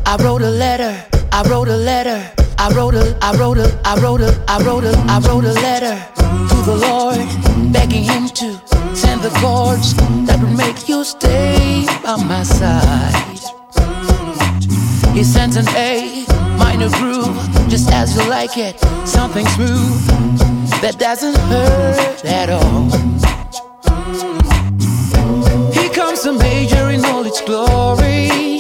I wrote a letter, I wrote a letter, I wrote a letter to the Lord, begging him to send the chords that would make you stay by my side. He sent an A minor groove, just as you like it, something smooth that doesn't hurt at all. Here comes the major in all its glory.